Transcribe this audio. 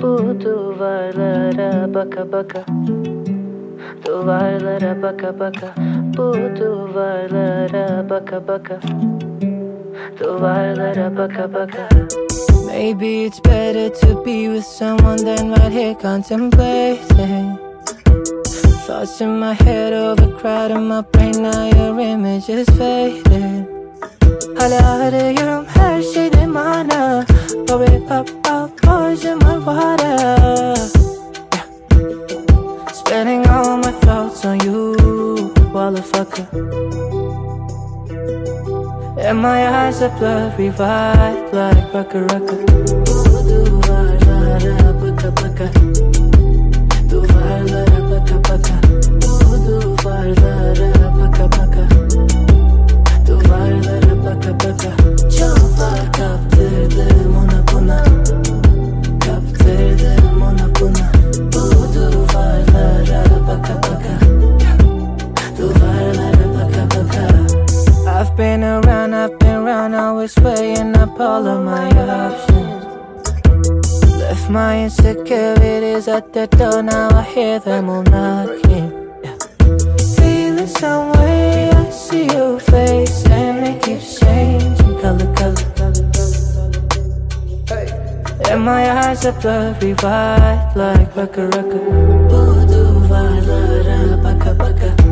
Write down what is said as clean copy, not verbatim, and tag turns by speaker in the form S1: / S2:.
S1: Bu duvarlara baka baka, duvarlara baka baka, bu duvarlara baka baka, duvarlara baka baka. Maybe it's better to be with someone than right here contemplating. Thoughts in my head overcrowding my brain, now your image is fading. Hala arıyorum her şeyde mana. Hurry up, I'll poison my water. Spending all my thoughts on you, motherfucker. And my eyes are blurry white like raka raka. Duvarlara baka baka, duvarlara baka baka, duvarlara baka baka, duvarlara baka baka. Çok var kaptırdım ona buna, kaptırdım ona buna. Bu duvarlara baka baka, duvarlara baka baka. I've been around, always weighing up all of my options. Left my insecurities at the door, now I hear them all knocking. Feeling some way, I see your face and it keeps changing color. And my eyes are blurry white like raka raka. Bu duvarlara baka baka.